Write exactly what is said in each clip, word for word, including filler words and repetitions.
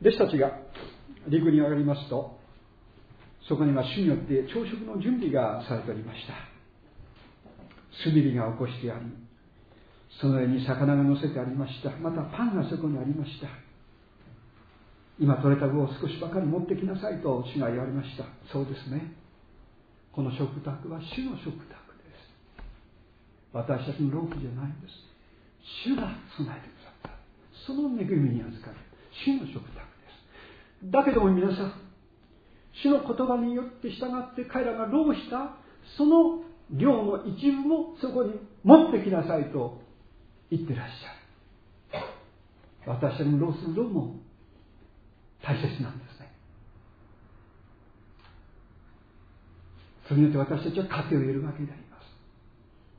弟子たちが陸に上がりますと、そこには主によって朝食の準備がされておりました。炭火が起こしてあり、その上に魚が乗せてありました。またパンがそこにありました。今取れた具を少しばかり持ってきなさいと主が言われました。そうですね。この食卓は主の食卓です。私たちの労苦じゃないんです。主が備えてくださった。その恵みに預かる主の食卓です。だけども皆さん、主の言葉によって従って彼らが労したその量の一部もそこに持ってきなさいと言ってらっしゃる。私たちの労する労も大切なんですね。それによって私たちは糧を得るわけであります。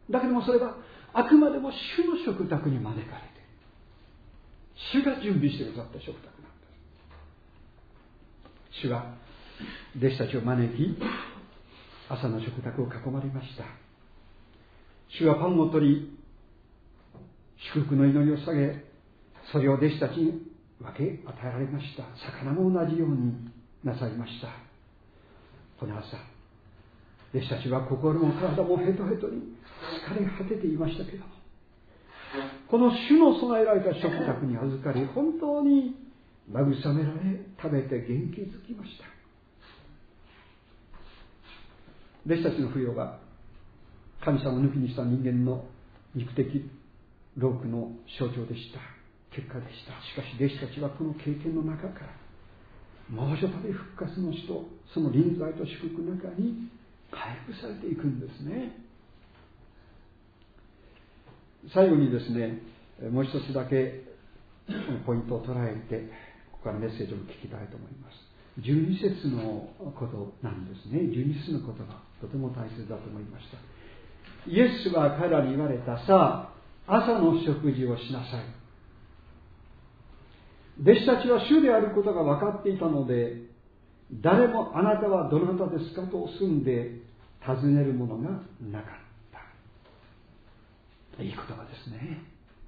だけどもそれはあくまでも主の食卓に招かれて、主が準備してくださった食卓なんです。主は弟子たちを招き、朝の食卓を囲まれました。主はパンを取り、祝福の祈りを捧げ、それを弟子たちに分け与えられました。魚も同じようになさいました。この朝、弟子たちは心も体もヘトヘトに疲れ果てていましたけども、この主の備えられた食卓に預かり、本当に慰められ、食べて元気づきました。弟子たちの不要は神様を抜きにした人間の肉的労苦の象徴でした。結果でした。しかし弟子たちはこの経験の中からもう一度復活の死とその臨在と祝福の中に回復されていくんですね。最後にですね、もう一つだけポイントを捉えてここからメッセージを聞きたいと思います。じゅうに節のことなんですね。じゅうに節の言葉、とても大切だと思いました。イエスは彼らに言われた。さあ、朝の食事をしなさい。弟子たちは主であることが分かっていたので、誰もあなたはどなたですかと済んで尋ねるものがなかった。いい言葉ですね。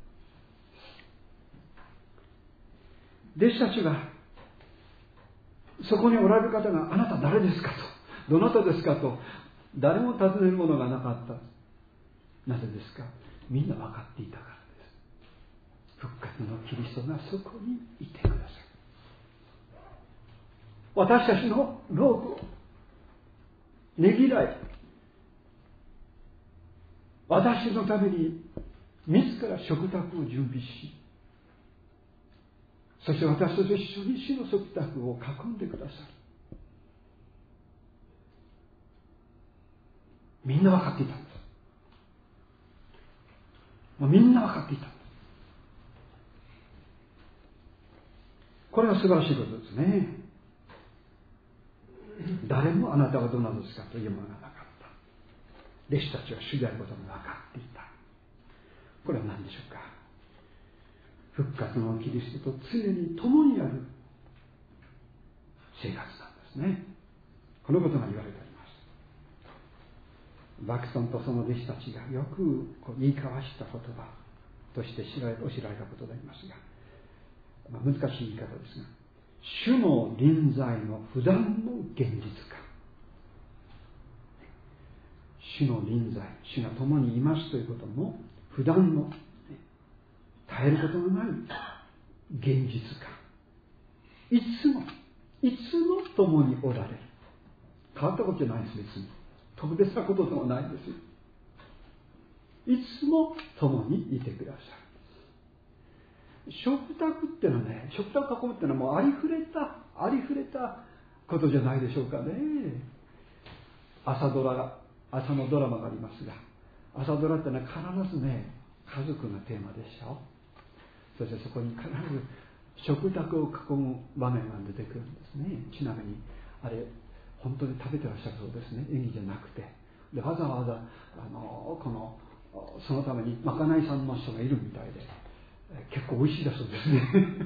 弟子たちはそこにおられる方があなた誰ですかと、どなたですかと誰も尋ねるものがなかった。なぜですか。みんな分かっていたからです。復活のキリストがそこにいてください。私たちの労苦をねぎらい、私のために自ら食卓を準備し、そして私と一緒に主の食卓を囲んでくださる。みんな分かっていたんです。もうみんな分かっていたんです。これは素晴らしいことですね。誰もあなたはどなたですかというものがなかった。弟子たちは主であることが分かっていた。これは何でしょうか。復活のキリストと常に共にある生活なんですね。このことが言われております。バクソンとその弟子たちがよくこう言い交わした言葉として知られ教えられたことでありますが、まあ、難しい言い方ですが、主の臨在の不断の現実化、主の臨在、主が共にいますということの不断の絶えることのない現実化、いつもいつも共におられる。変わったことじゃないです。別に特別なことでもないんですよ。いつも共にいてください。食卓ってのはね、食卓を囲むってのはもうありふれたありふれたことじゃないでしょうかね。朝ドラ朝のドラマがありますが、朝ドラってのは必ずね、家族がテーマでしょ。そしてそこに必ず食卓を囲む場面が出てくるんですね。ちなみにあれ本当に食べてらっしゃるそうですね。演技じゃなくて、でわざわざあのこのそのためにまかないさんの人がいるみたいで、結構美味しいだそうですね。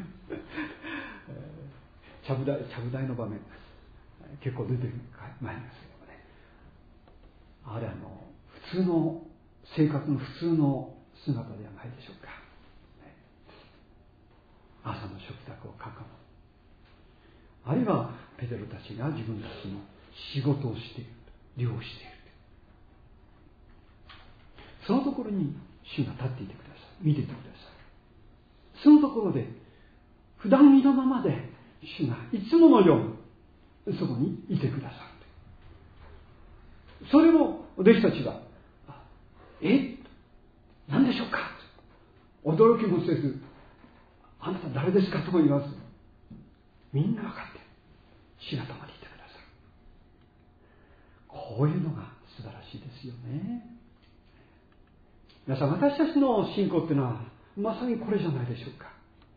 ちゃぶ台ちゃぶ台の場面結構出てまいりますけどね。あれあの普通の生活の普通の姿ではないでしょうか。朝の食卓を囲む。 いはペテロたちが自分たちの仕事をしている、漁をしている。そのところに主が立っていてください。見ていてください。そのところで普段見のままで主がいつものようにそこにいてくださる。それを弟子たちはえ何でしょうか、驚きもせず、あなた誰ですかとも言わず、みんな分かって主が共にいてくださる。こういうのが素晴らしいですよね。皆さん、私たちの信仰っていうのはまさにこれじゃないでしょうか。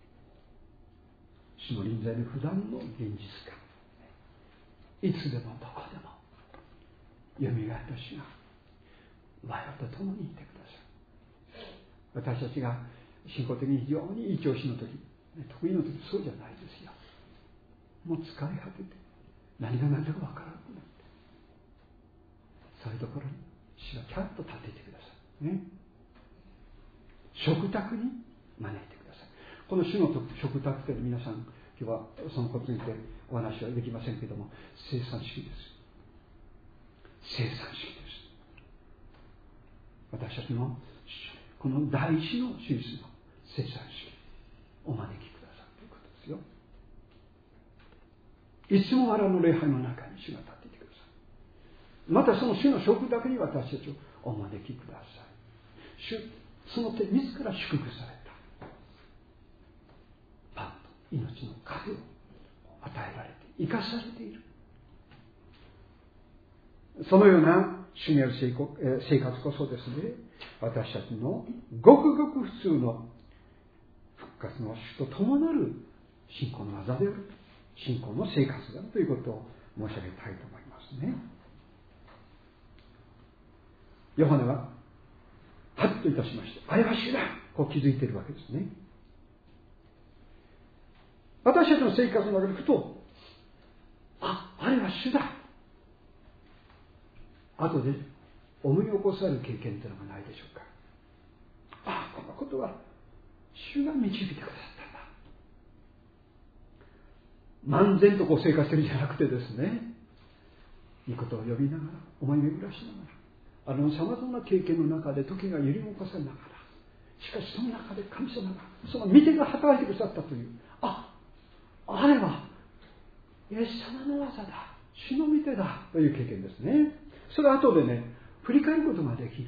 主の臨在の普段の現実感、いつでもどこでもよみがえった主が我々と共にいてください。私たちが信仰的に非常にいい調子の時、得意の時、そうじゃないですよ。もう疲れ果てて何が何だか分からなくなって、そういうところに主はちゃんと立っていてくださいね。食卓に招いてください。この主の食卓って皆さん、今日はそのことについてお話はできませんけれども、生産主義です。生産主義です。私たちのこの大事の主義の生産主義お招きくださるということですよ。いつも我々の礼拝の中に主が立っていてください。またその主の食卓に私たちをお招きください。主その手自ら祝福されたパンと命の糧を与えられて生かされている、そのような主にある生活こそですね、私たちのごくごく普通の復活の主と共なる信仰の技である、信仰の生活であるということを申し上げたいと思いますね。ヨハネはハッといたしまして、あれは主だ、こう気づいているわけですね。私たちの生活の中でいくと、あ、あれは主だ、後で思い起こされる経験というのがないでしょうか。あ、このことは主が導いてくださったんだ。漫然とこう生活してるんじゃなくてですね、いいことを呼びながら、思い巡らしながら、あのさまざまな経験の中で時が揺り動かされながら、しかしその中で神様がその御手が働いてくださったという、あ、あれはイエス様の技だ、主の御手だという経験ですね。それは後でね、振り返ることができる。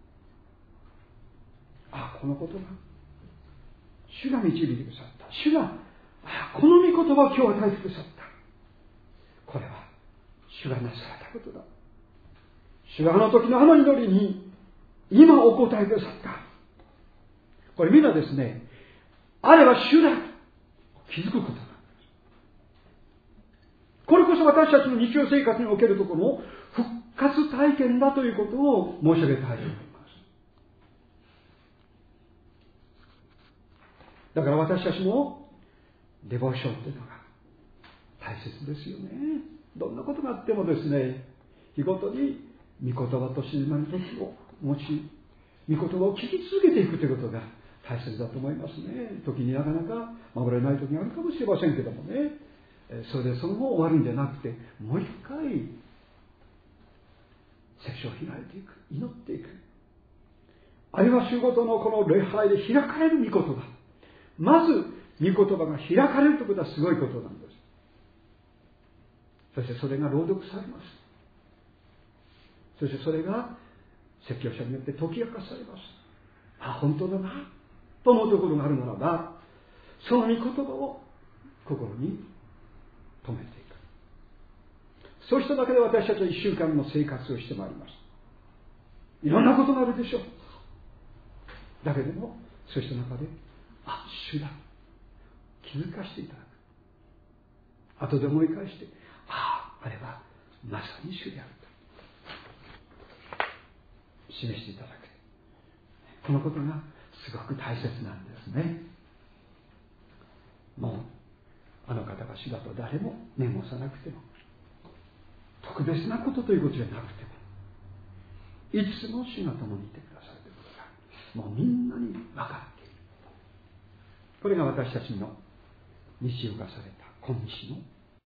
あ、このことが主が導いてくださった、主があこの御言葉を今日与えてくださった、これは主がなされたことだ。主があの時のあの祈りに今お答えくださった。これみんなですね、あれは主だと気づくことなんです。これこそ私たちの日常生活におけるところの復活体験だということを申し上げたいと思います。だから私たちのデボーションというのが大切ですよね。どんなことがあってもですね、日ごとに御言葉と静まる時を持ち、御言葉を聞き続けていくということが大切だと思いますね。時になかなか守れない時があるかもしれませんけどもね、それでその後終わるんじゃなくて、もう一回聖書を開いていく、祈っていく。あるいは週ごとのこの礼拝で開かれる御言葉、まず御言葉が開かれるということはすごいことなんです。そしてそれが朗読されます。そしてそれが説教者によって解き明かされます。あ、本当だなと思うところがあるならば、その御言葉を心に留めていく。そうしただけで私たちは一週間の生活をしてまいります。いろんなことがあるでしょう。だけどもそうした中で、あ、主だ、気づかせていただく。後で思い返して、ああ、あれはまさに主であると示していただく。このことがすごく大切なんですね。もうあの方が主だと誰も念を押さなくても、特別なことということじゃなくても、いつも主が共にいてくださるということがもうみんなに分かっている。これが私たちの日曜化された今日の